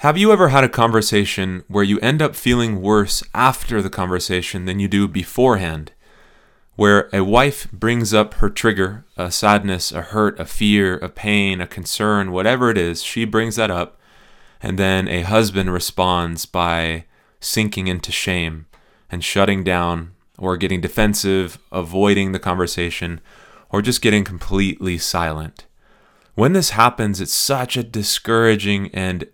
Have you ever had a conversation where you end up feeling worse after the conversation than you do beforehand? Where a wife brings up her trigger, a sadness, a hurt, a fear, a pain, a concern, whatever it is, she brings that up, and then a husband responds by sinking into shame and shutting down or getting defensive, avoiding the conversation, or just getting completely silent. When this happens, it's such a discouraging and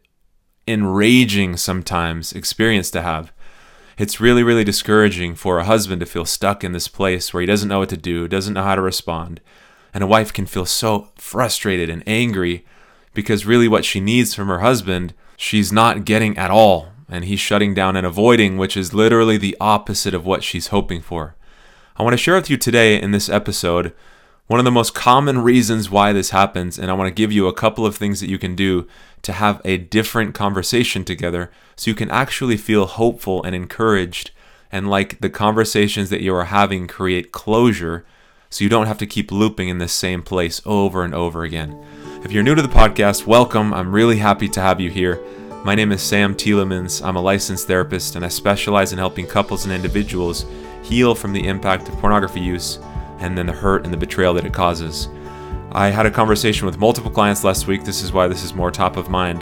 enraging sometimes experience to have. It's really, really discouraging for a husband to feel stuck in this place where he doesn't know what to do, doesn't know how to respond. And a wife can feel so frustrated and angry because really what she needs from her husband, she's not getting at all. And he's shutting down and avoiding, which is literally the opposite of what she's hoping for. I want to share with you today in this episode one of the most common reasons why this happens, and I want to give you a couple of things that you can do to have a different conversation together so you can actually feel hopeful and encouraged, and like the conversations that you are having create closure so you don't have to keep looping in this same place over and over again. If you're new to the podcast, welcome. I'm really happy to have you here. My name is Sam Tielemans. I'm a licensed therapist, and I specialize in helping couples and individuals heal from the impact of pornography use and then the hurt and the betrayal that it causes. I had a conversation with multiple clients last week. This is why this is more top of mind.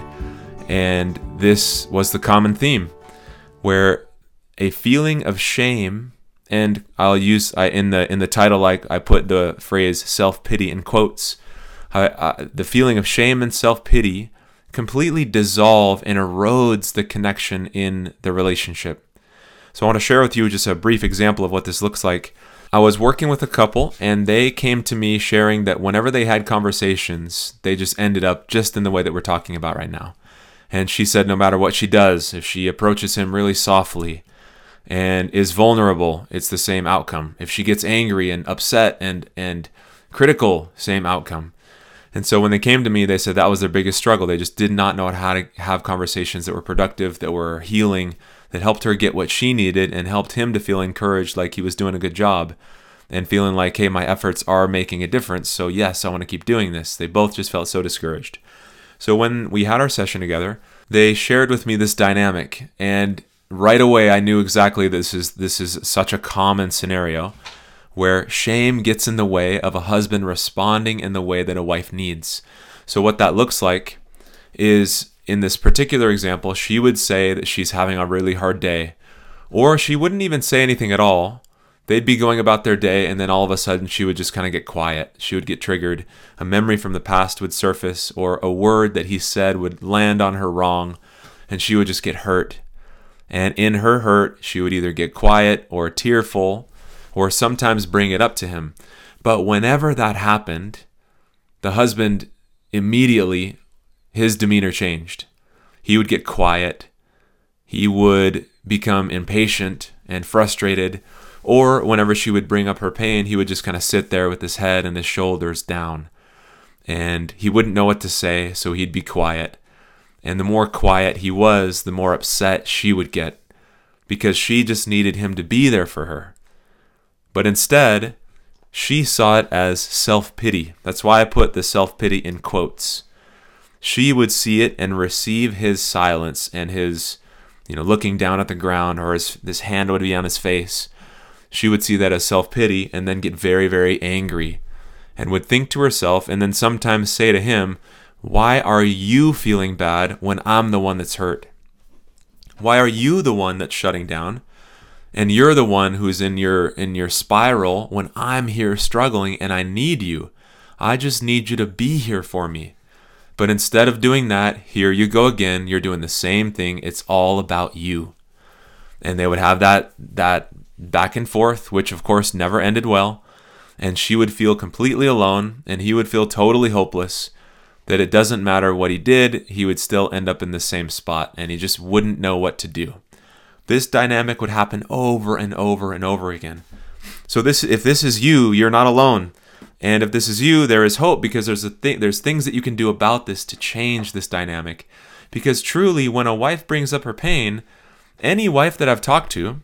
And this was the common theme, where a feeling of shame, and I'll use in the title, like I put the phrase self-pity in quotes. The feeling of shame and self-pity completely dissolve and erodes the connection in the relationship. So I want to share with you just a brief example of what this looks like. I was working with a couple, and they came to me sharing that whenever they had conversations, they just ended up just in the way that we're talking about right now. And she said no matter what she does, if she approaches him really softly and is vulnerable, it's the same outcome. If she gets angry and upset and critical, same outcome. And so when they came to me, they said that was their biggest struggle. They just did not know how to have conversations that were productive, that were healing, that helped her get what she needed and helped him to feel encouraged, like he was doing a good job and feeling like, hey, my efforts are making a difference. So yes, I want to keep doing this. They both just felt so discouraged. So when we had our session together, they shared with me this dynamic, and right away I knew exactly this is such a common scenario where shame gets in the way of a husband responding in the way that a wife needs. So what that looks like is, in this particular example, she would say that she's having a really hard day, or she wouldn't even say anything at all. They'd be going about their day, and then all of a sudden she would just kind of get quiet. She would get triggered. A memory from the past would surface, or a word that he said would land on her wrong, and she would just get hurt. And in her hurt, she would either get quiet or tearful, or sometimes bring it up to him. But whenever that happened, the husband immediately, his demeanor changed. He would get quiet. He would become impatient and frustrated. Or whenever she would bring up her pain, he would just kind of sit there with his head and his shoulders down. And he wouldn't know what to say, so he'd be quiet. And the more quiet he was, the more upset she would get, because she just needed him to be there for her. But instead, she saw it as self-pity. That's why I put the self-pity in quotes. She would see it and receive his silence and his, looking down at the ground, or this hand would be on his face. She would see that as self-pity and then get very, very angry and would think to herself and then sometimes say to him, why are you feeling bad when I'm the one that's hurt? Why are you the one that's shutting down? And you're the one who's in your spiral when I'm here struggling and I need you. I just need you to be here for me. But instead of doing that, here you go again. You're doing the same thing. It's all about you. And they would have that back and forth, which of course never ended well. And she would feel completely alone, and he would feel totally hopeless, that it doesn't matter what he did, he would still end up in the same spot, and he just wouldn't know what to do. This dynamic would happen over and over and over again. So if this is you, you're not alone. And if this is you, there is hope, because there's things that you can do about this to change this dynamic. Because truly, when a wife brings up her pain, any wife that I've talked to,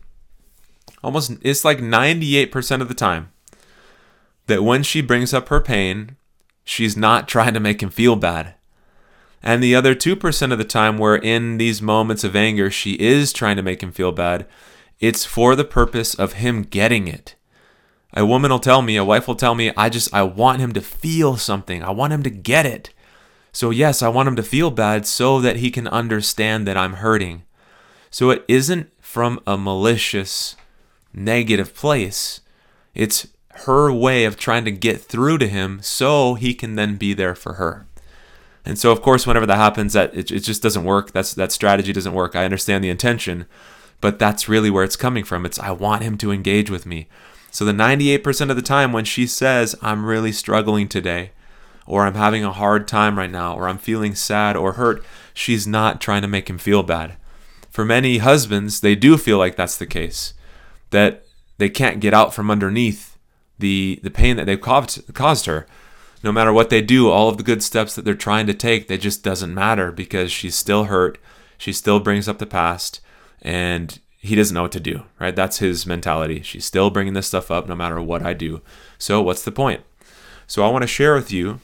it's like 98% of the time, that when she brings up her pain, she's not trying to make him feel bad. And the other 2% of the time where in these moments of anger, she is trying to make him feel bad, it's for the purpose of him getting it. A wife will tell me, I want him to feel something. I want him to get it. So yes, I want him to feel bad so that he can understand that I'm hurting. So it isn't from a malicious, negative place. It's her way of trying to get through to him so he can then be there for her. And so, of course, whenever that happens, it just doesn't work. That strategy doesn't work. I understand the intention, but that's really where it's coming from. I want him to engage with me. So the 98% of the time when she says, I'm really struggling today, or I'm having a hard time right now, or I'm feeling sad or hurt, she's not trying to make him feel bad. For many husbands, they do feel like that's the case, that they can't get out from underneath the pain that they've caused her. No matter what they do, all of the good steps that they're trying to take, they just doesn't matter because she's still hurt. She still brings up the past, and he doesn't know what to do, right? That's his mentality. She's still bringing this stuff up no matter what I do. So what's the point? So I want to share with you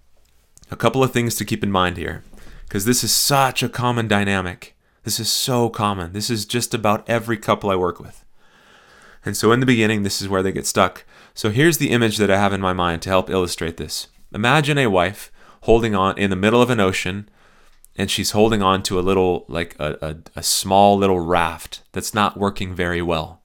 a couple of things to keep in mind here, because this is such a common dynamic. This is so common. This is just about every couple I work with. And so in the beginning, this is where they get stuck. So here's the image that I have in my mind to help illustrate this. Imagine a wife holding on in the middle of an ocean, and she's holding on to a little, like a small little raft that's not working very well.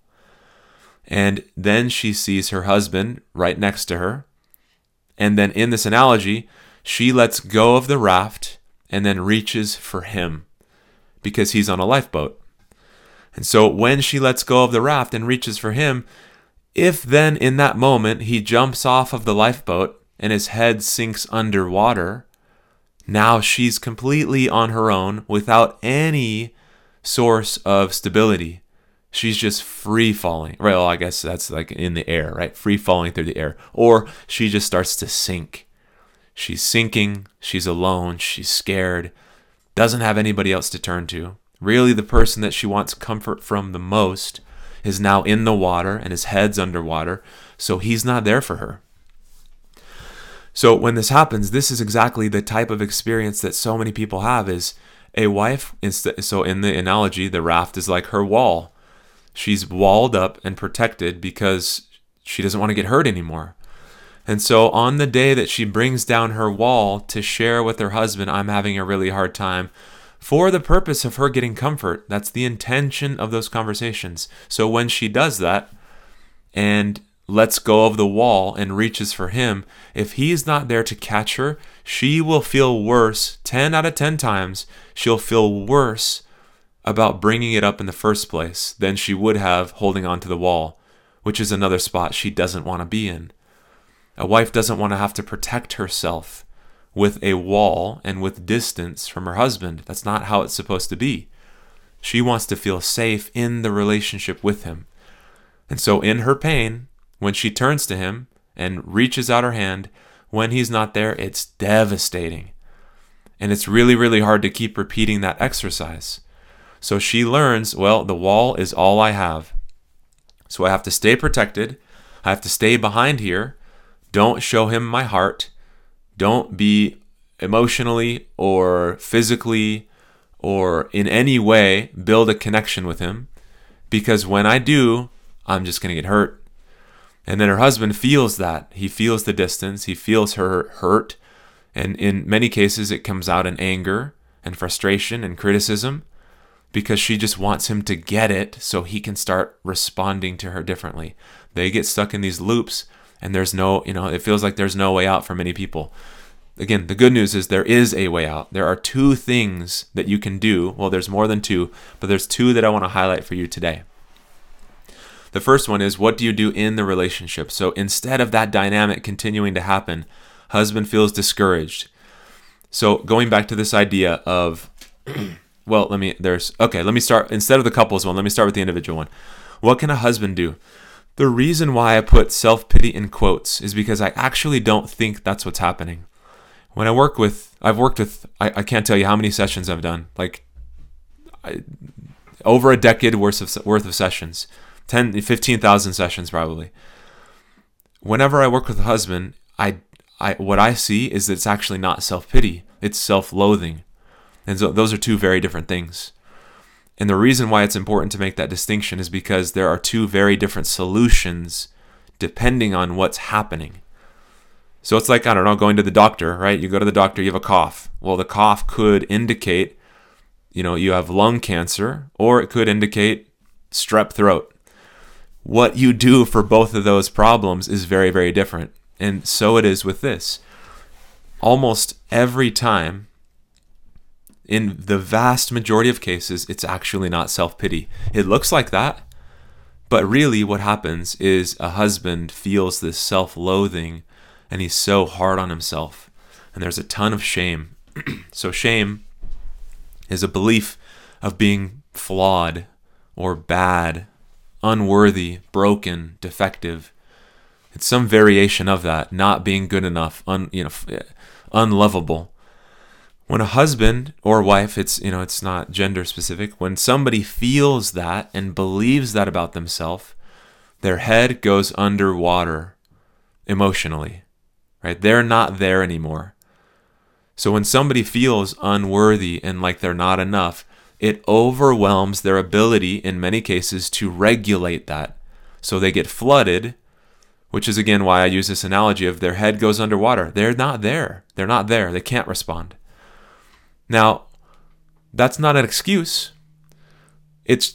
And then she sees her husband right next to her. And then in this analogy, she lets go of the raft and then reaches for him because he's on a lifeboat. And so when she lets go of the raft and reaches for him, if then in that moment he jumps off of the lifeboat and his head sinks underwater, now she's completely on her own without any source of stability. She's just free falling. Right, well, I guess that's like in the air, right? Free falling through the air. Or she just starts to sink. She's sinking. She's alone. She's scared. Doesn't have anybody else to turn to. Really, the person that she wants comfort from the most is now in the water and his head's underwater, so he's not there for her. So when this happens, this is exactly the type of experience that so many people have is a wife. So in the analogy, the raft is like her wall. She's walled up and protected because she doesn't want to get hurt anymore. And so on the day that she brings down her wall to share with her husband, I'm having a really hard time, for the purpose of her getting comfort. That's the intention of those conversations. So when she does that and lets go of the wall and reaches for him, if he's not there to catch her, she will feel worse. 10 out of 10 times, she'll feel worse about bringing it up in the first place than she would have holding on to the wall, which is another spot she doesn't want to be in. A wife doesn't want to have to protect herself with a wall and with distance from her husband. That's not how it's supposed to be. She wants to feel safe in the relationship with him. And so in her pain, when she turns to him and reaches out her hand, when he's not there, it's devastating. And it's really, really hard to keep repeating that exercise. So she learns, well, the wall is all I have. So I have to stay protected. I have to stay behind here. Don't show him my heart. Don't be emotionally or physically or in any way build a connection with him. Because when I do, I'm just going to get hurt. And then her husband feels that. He feels the distance. He feels her hurt. And in many cases, it comes out in anger and frustration and criticism because she just wants him to get it so he can start responding to her differently. They get stuck in these loops and there's no, it feels like there's no way out for many people. Again, the good news is there is a way out. There are 2 things that you can do. Well, there's more than 2, but there's 2 that I want to highlight for you today. The first one is, what do you do in the relationship? So instead of that dynamic continuing to happen, husband feels discouraged. So going back to this idea of, let me start, instead of the couples one, let me start with the individual one. What can a husband do? The reason why I put self-pity in quotes is because I actually don't think that's what's happening. When I've worked with, I can't tell you how many sessions I've done, over a decade worth of sessions. 15,000 sessions probably. Whenever I work with a husband, what I see is that it's actually not self-pity, it's self-loathing. And so those are two very different things. And the reason why it's important to make that distinction is because there are two very different solutions depending on what's happening. So it's like, I don't know, going to the doctor, right? You go to the doctor, you have a cough. Well, the cough could indicate, you have lung cancer, or it could indicate strep throat. What you do for both of those problems is very, very different. And so it is with this. Almost every time, in the vast majority of cases, it's actually not self-pity. It looks like that, but really what happens is a husband feels this self-loathing and he's so hard on himself. And there's a ton of shame. So shame is a belief of being flawed or bad, unworthy, broken, defective. It's some variation of that, not being good enough, unlovable. When a husband or wife, it's not gender specific, when somebody feels that and believes that about themselves, their head goes underwater emotionally, right? They're not there anymore. So when somebody feels unworthy and like they're not enough, it overwhelms their ability in many cases to regulate that. So they get flooded, which is again why I use this analogy of their head goes underwater. They're not there. They're not there. They can't respond. Now, that's not an excuse. It's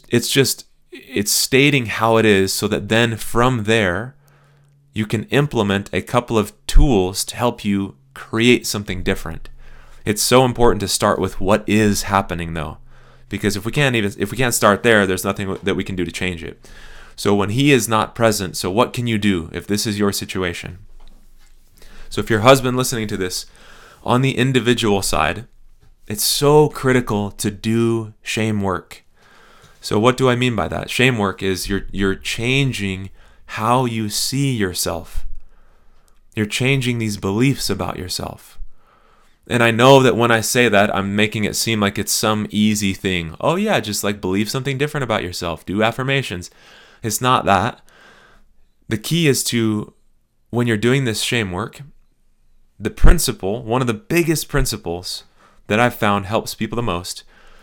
stating how it is so that then from there, you can implement a couple of tools to help you create something different. It's so important to start with what is happening though, because if we can't start there, there's nothing that we can do to change it. So when he is not present, so what can you do if this is your situation? So if your husband listening to this, on the individual side, it's so critical to do shame work. So what do I mean by that? Shame work is you're changing how you see yourself. You're changing these beliefs about yourself. And I know that when I say that, I'm making it seem like it's some easy thing. Oh yeah, just like believe something different about yourself. Do affirmations. It's not that. The key is to, when you're doing this shame work, the principle, one of the biggest principles that I've found helps people the most,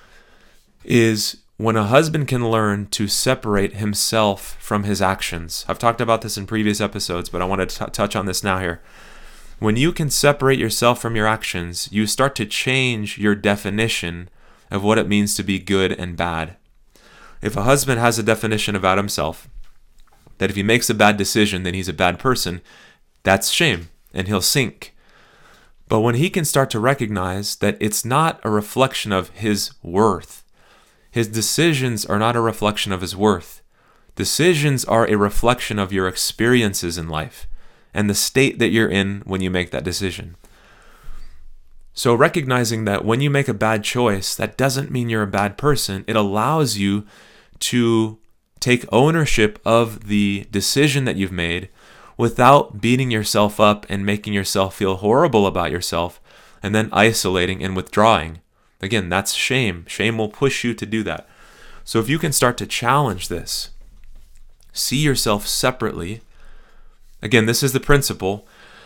is when a husband can learn to separate himself from his actions. I've talked about this in previous episodes, but I want to touch on this now here. When you can separate yourself from your actions, you start to change your definition of what it means to be good and bad. If a husband has a definition about himself, that if he makes a bad decision, then he's a bad person, that's shame, and he'll sink. But when he can start to recognize that it's not a reflection of his worth, his decisions are not a reflection of his worth. Decisions are a reflection of your experiences in life and the state that you're in when you make that decision. So recognizing that when you make a bad choice, that doesn't mean you're a bad person. It allows you to take ownership of the decision that you've made without beating yourself up and making yourself feel horrible about yourself and then isolating and withdrawing. Again, that's shame. Shame will push you to do that. So if you can start to challenge this, see yourself separately. Again, this is the principle.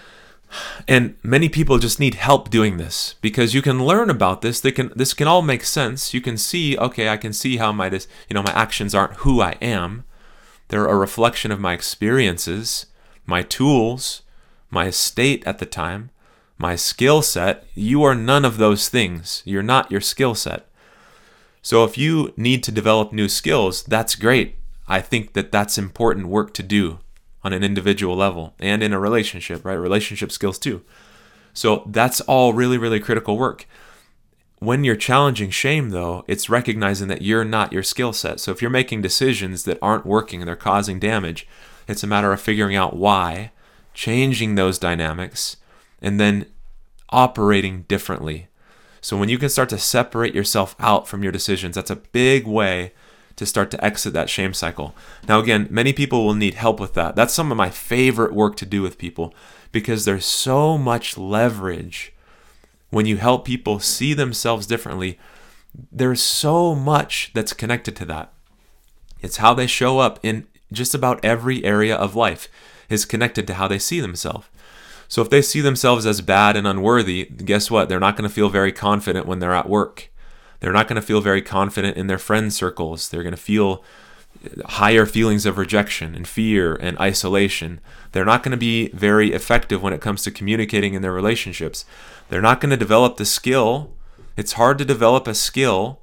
And many people just need help doing this because you can learn about this. This can all make sense. You can see, okay, I can see how my actions aren't who I am. They're a reflection of my experiences, my tools, my state at the time, my skill set. You are none of those things. You're not your skill set. So if you need to develop new skills, that's great. I think that that's important work to do on an individual level and in a relationship, right? Relationship skills too. So that's all really, really critical work. When you're challenging shame though, it's recognizing that you're not your skill set. So if you're making decisions that aren't working and they're causing damage, it's a matter of figuring out why, changing those dynamics, and then operating differently. So when you can start to separate yourself out from your decisions, that's a big way to start to exit that shame cycle. Now again, many people will need help with that. That's some of my favorite work to do with people because there's so much leverage when you help people see themselves differently. There's so much that's connected to that. It's how they show up in just about every area of life is connected to how they see themselves. So if they see themselves as bad and unworthy, guess what? They're not going to feel very confident when they're at work. They're not going to feel very confident in their friend circles. They're going to feel higher feelings of rejection and fear and isolation. They're not going to be very effective when it comes to communicating in their relationships. They're not going to develop the skill. It's hard to develop a skill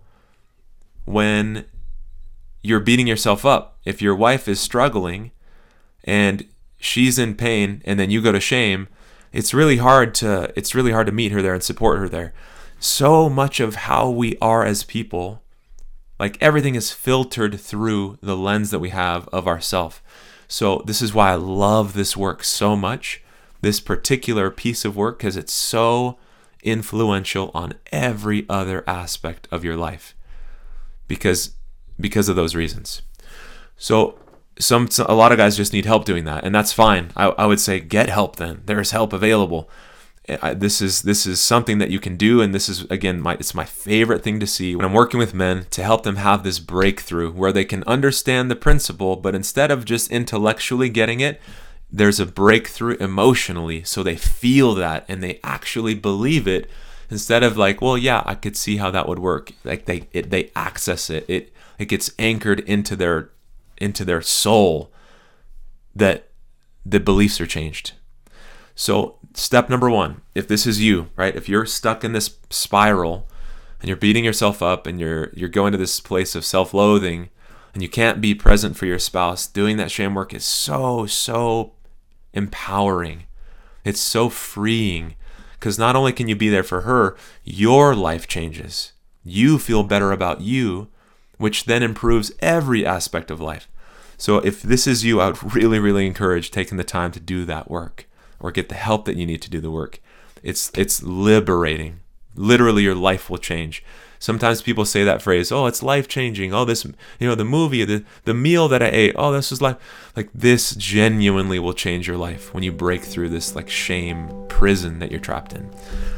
when you're beating yourself up. If your wife is struggling and she's in pain and then you go to shame, it's really hard to meet her there and support her there. So much of how we are as people, like everything is filtered through the lens that we have of ourself. So this is why I love this work so much, this particular piece of work, because it's so influential on every other aspect of your life because of those reasons. So a lot of guys just need help doing that, and that's fine. I would say get help then. There's help available. This is something that you can do, and this is, again, it's my favorite thing to see when I'm working with men, to help them have this breakthrough where they can understand the principle, but instead of just intellectually getting it, there's a breakthrough emotionally, so they feel that and they actually believe it, instead of like, well, yeah, I could see how that would work. Like they access it. It gets anchored into their soul that the beliefs are changed. So step number 1, if this is you, right? If you're stuck in this spiral and you're beating yourself up and you're going to this place of self-loathing and you can't be present for your spouse, doing that shame work is so empowering. It's so freeing, because not only can you be there for her, your life changes. You feel better about you, which then improves every aspect of life. So if this is you, I would really encourage taking the time to do that work, or get the help that you need to do the work. It's liberating. Literally, your life will change. Sometimes people say that phrase, oh, it's life-changing. Oh, this, the movie, the meal that I ate, oh, this was life. Like, this genuinely will change your life when you break through this like shame prison that you're trapped in.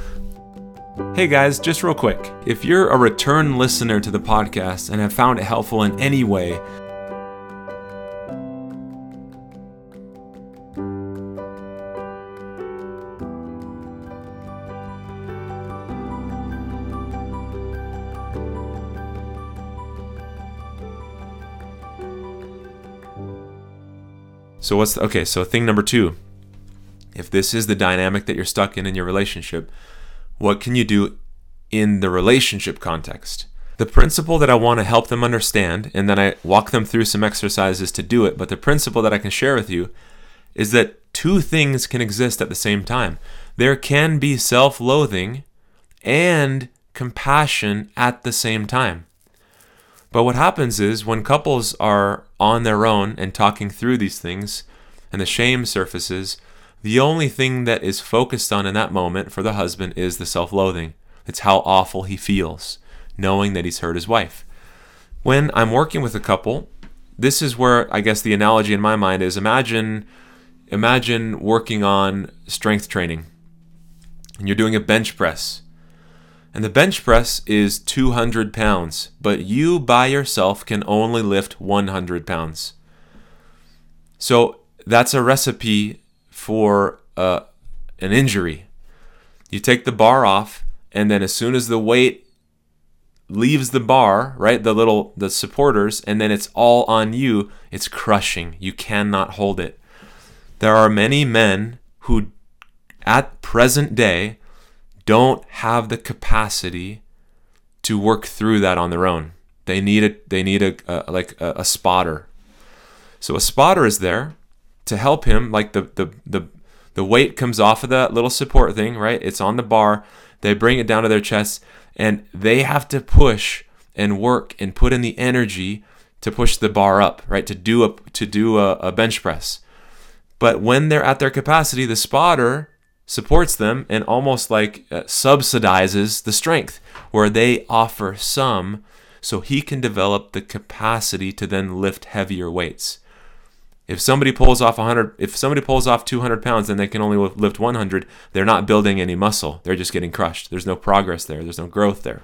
Hey guys, just real quick. If you're a return listener to the podcast and have found it helpful in any way, So thing number 2, if this is the dynamic that you're stuck in your relationship, what can you do in the relationship context? The principle that I want to help them understand, and then I walk them through some exercises to do it, but the principle that I can share with you is that 2 things can exist at the same time. There can be self-loathing and compassion at the same time. But what happens is when couples are on their own and talking through these things and the shame surfaces, the only thing that is focused on in that moment for the husband is the self-loathing. It's how awful he feels, knowing that he's hurt his wife. When I'm working with a couple, this is where I guess the analogy in my mind is imagine working on strength training and you're doing a bench press. And the bench press is 200 pounds, but you by yourself can only lift 100 pounds. So that's a recipe for an injury. You take the bar off, and then as soon as the weight leaves the bar, right, the supporters, and then it's all on you, it's crushing. You cannot hold it. There are many men who, at present day, don't have the capacity to work through that on their own. They need a spotter. So a spotter is there to help him. Like the weight comes off of that little support thing, right? It's on the bar. They bring it down to their chest, and they have to push and work and put in the energy to push the bar up, right? To do a bench press. But when they're at their capacity, the spotter supports them and almost like subsidizes the strength, where they offer some so he can develop the capacity to then lift heavier weights. If somebody pulls off 200 pounds, then they can only lift 100. They're not building any muscle. They're just getting crushed. There's no progress there. There's no growth there.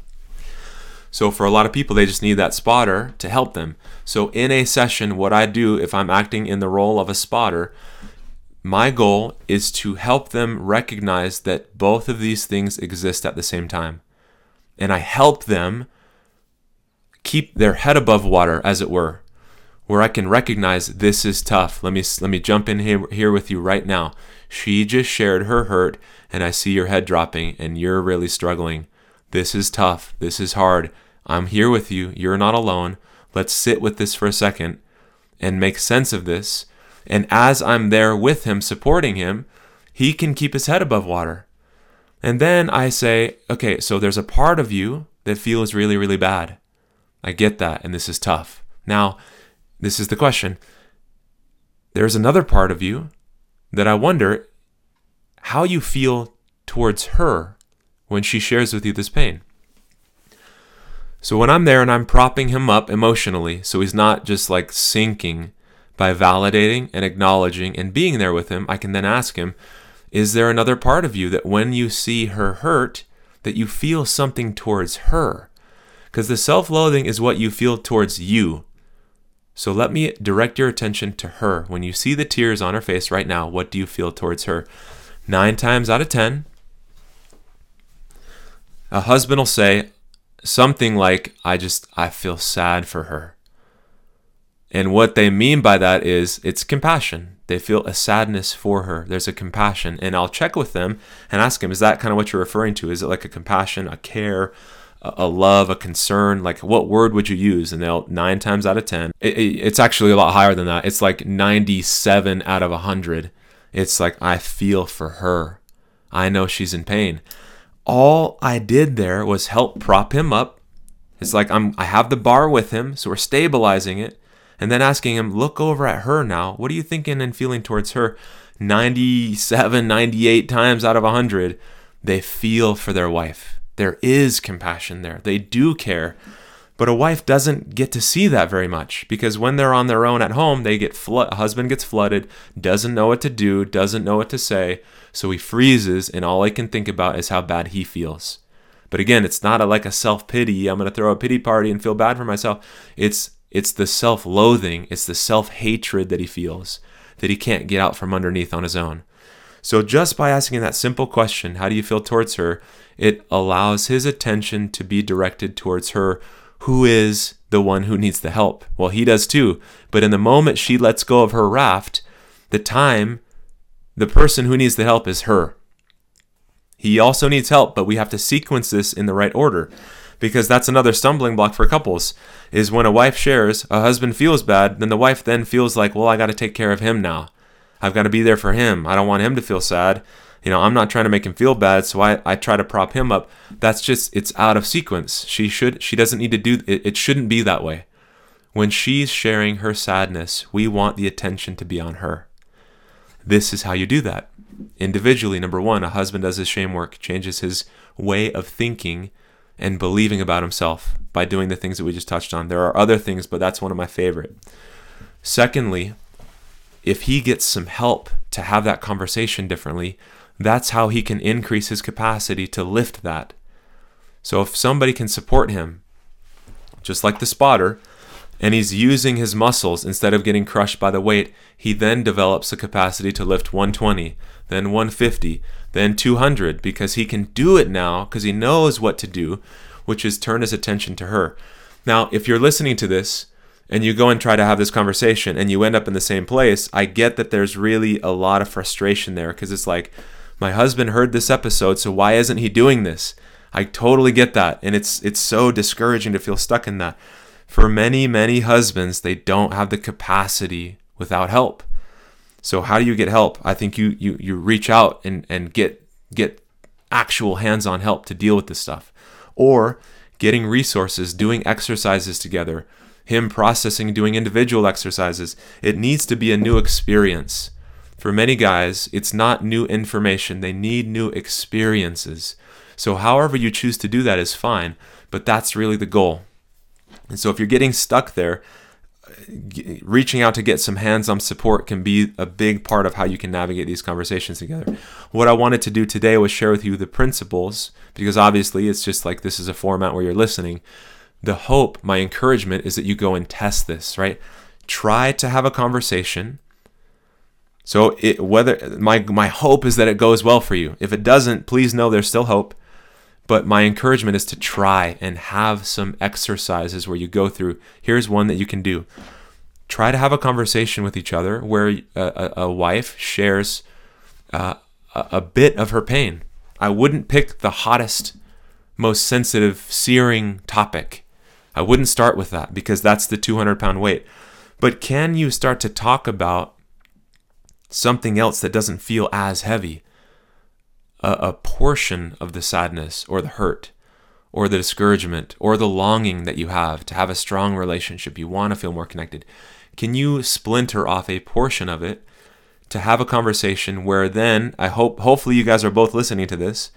So for a lot of people, they just need that spotter to help them. So in a session, what I do if I'm acting in the role of a spotter, my goal is to help them recognize that both of these things exist at the same time. And I help them keep their head above water, as it were, where I can recognize this is tough. Let me jump in here with you right now. She just shared her hurt, and I see your head dropping, and you're really struggling. This is tough. This is hard. I'm here with you. You're not alone. Let's sit with this for a second and make sense of this. And as I'm there with him, supporting him, he can keep his head above water. And then I say, okay, so there's a part of you that feels really, really bad. I get that, and this is tough. Now, this is the question. There's another part of you that I wonder how you feel towards her when she shares with you this pain. So when I'm there and I'm propping him up emotionally, so he's not just like sinking, by validating and acknowledging and being there with him, I can then ask him, is there another part of you that when you see her hurt, that you feel something towards her? Because the self-loathing is what you feel towards you. So let me direct your attention to her. When you see the tears on her face right now, what do you feel towards her? 9 times out of 10, a husband will say something like, I feel sad for her. And what they mean by that is it's compassion. They feel a sadness for her. There's a compassion. And I'll check with them and ask them, is that kind of what you're referring to? Is it like a compassion, a care, a love, a concern? Like what word would you use? And they'll 9 times out of 10. It's actually a lot higher than that. It's like 97 out of 100. It's like, I feel for her. I know she's in pain. All I did there was help prop him up. It's like I have the bar with him, so we're stabilizing it. And then asking him, look over at her now. What are you thinking and feeling towards her? 97, 98 times out of 100, they feel for their wife. There is compassion there. They do care. But a wife doesn't get to see that very much because when they're on their own at home, a husband gets flooded, doesn't know what to do, doesn't know what to say. So he freezes, and all I can think about is how bad he feels. But again, it's not like a self-pity. I'm going to throw a pity party and feel bad for myself. It's the self-loathing, it's the self-hatred that he feels, that he can't get out from underneath on his own. So just by asking that simple question, how do you feel towards her, it allows his attention to be directed towards her, who is the one who needs the help. Well, he does too, but in the moment she lets go of her raft, the person who needs the help is her. He also needs help, but we have to sequence this in the right order. Because that's another stumbling block for couples, is when a wife shares, a husband feels bad, then the wife then feels like, well, I got to take care of him now. I've got to be there for him. I don't want him to feel sad. I'm not trying to make him feel bad, so I try to prop him up. That's just, it's out of sequence. She doesn't need to do, it shouldn't be that way. When she's sharing her sadness, we want the attention to be on her. This is how you do that. Individually, number 1, a husband does his shame work, changes his way of thinking and believing about himself by doing the things that we just touched on. There are other things, but that's one of my favorite. Secondly, if he gets some help to have that conversation differently, that's how he can increase his capacity to lift that. So if somebody can support him, just like the spotter, and he's using his muscles instead of getting crushed by the weight, he then develops the capacity to lift 120, then 150, then 200, because he can do it now because he knows what to do, which is turn his attention to her. Now, if you're listening to this and you go and try to have this conversation and you end up in the same place, I get that there's really a lot of frustration there because it's like, my husband heard this episode, so why isn't he doing this? I totally get that, and it's so discouraging to feel stuck in that. For many, many husbands, they don't have the capacity without help. So how do you get help? I think you reach out and get actual hands-on help to deal with this stuff. Or getting resources, doing exercises together, him processing, doing individual exercises. It needs to be a new experience. For many guys, it's not new information. They need new experiences. So however you choose to do that is fine, but that's really the goal. And so if you're getting stuck there, reaching out to get some hands-on support can be a big part of how you can navigate these conversations together. What I wanted to do today was share with you the principles, because obviously it's just like this is a format where you're listening. The hope, my encouragement is that you go and test this, right? Try to have a conversation So whether my hope is that it goes well for you. If it doesn't, please know there's still hope. But my encouragement is to try and have some exercises where you go through. Here's one that you can do. Try to have a conversation with each other where a wife shares a bit of her pain. I wouldn't pick the hottest, most sensitive, searing topic. I wouldn't start with that because that's the 200-pound weight. But can you start to talk about something else that doesn't feel as heavy? A portion of the sadness or the hurt or the discouragement or the longing that you have to have a strong relationship. You want to feel more connected. Can you splinter off a portion of it to have a conversation where then, hopefully you guys are both listening to this,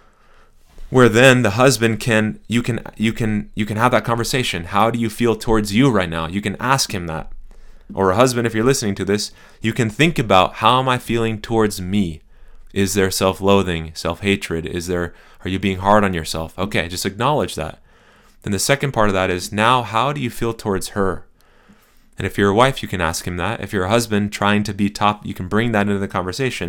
where then the husband you can have that conversation. How do you feel towards you right now? You can ask him that. Or a husband, if you're listening to this, you can think about, how am I feeling towards me? Is there self-loathing, self-hatred? Are you being hard on yourself? Okay, just acknowledge that. Then the second part of that is, now how do you feel towards her? And if you're a wife, you can ask him that. If you're a husband trying to be top, you can bring that into the conversation.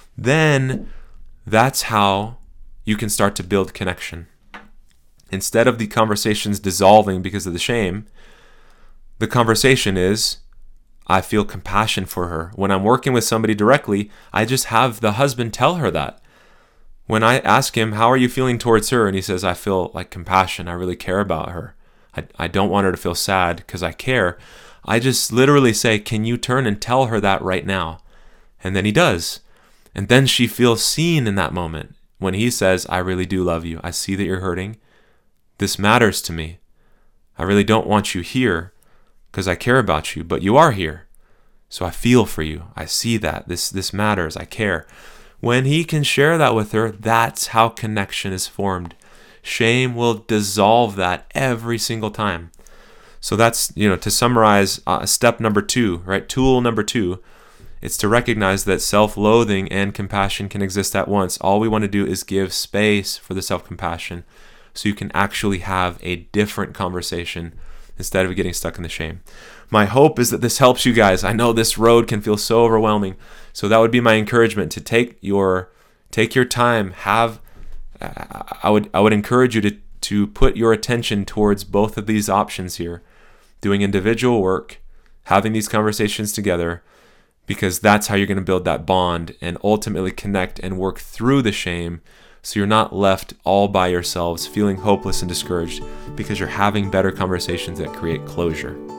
Then that's how you can start to build connection. Instead of the conversations dissolving because of the shame, the conversation is, I feel compassion for her. When I'm working with somebody directly, I just have the husband tell her that. When I ask him, how are you feeling towards her? And he says, I feel like compassion. I really care about her. I don't want her to feel sad because I care. I just literally say, can you turn and tell her that right now? And then he does. And then she feels seen in that moment. When he says, I really do love you. I see that you're hurting. This matters to me. I really don't want you here because I care about you, but you are here. So I feel for you. I see that. This matters. I care. When he can share that with her, that's how connection is formed. Shame will dissolve that every single time. So that's, to summarize, step number 2, right? Tool number 2, it's to recognize that self-loathing and compassion can exist at once. All we want to do is give space for the self-compassion so you can actually have a different conversation instead of getting stuck in the shame. My hope is that this helps you guys. I know this road can feel so overwhelming. So that would be my encouragement, to take your time. I would encourage you to put your attention towards both of these options here. Doing individual work, having these conversations together, because that's how you're going to build that bond and ultimately connect and work through the shame, so you're not left all by yourselves feeling hopeless and discouraged, because you're having better conversations that create closure.